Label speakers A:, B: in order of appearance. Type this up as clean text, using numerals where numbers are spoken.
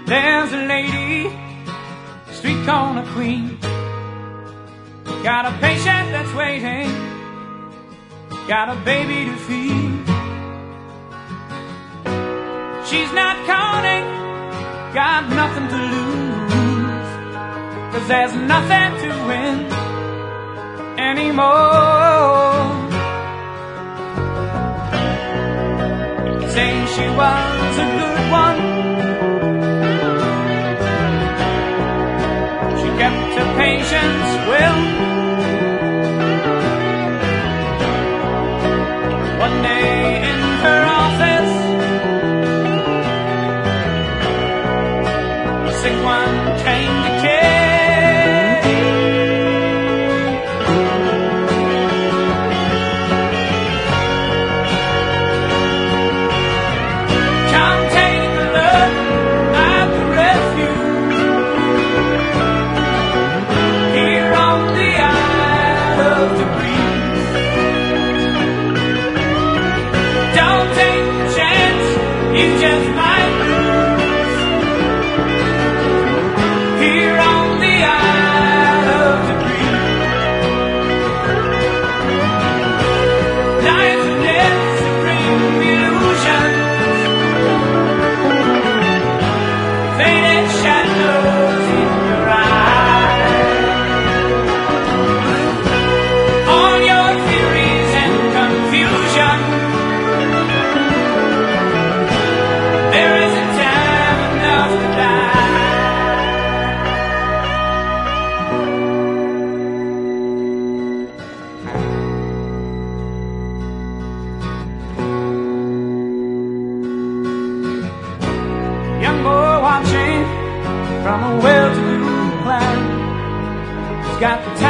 A: There's a lady, street corner queen, got a patient that's waiting, got a baby to feed. She's not counting, got nothing to lose, 'cause there's nothing to win anymore. Say she was a good one, she kept her patience well. One day in her office, the sick one came to care. Come take a look at the refuge here on the Isle of the Breeze. Don't take the chance, you just might lose here on the Isle of the Breeze. Life and death, supreme illusions, faded shadows in your eyes. All your theories and confusion, there isn't time enough to die. Young boy watching from a well-to-do clan, he's got the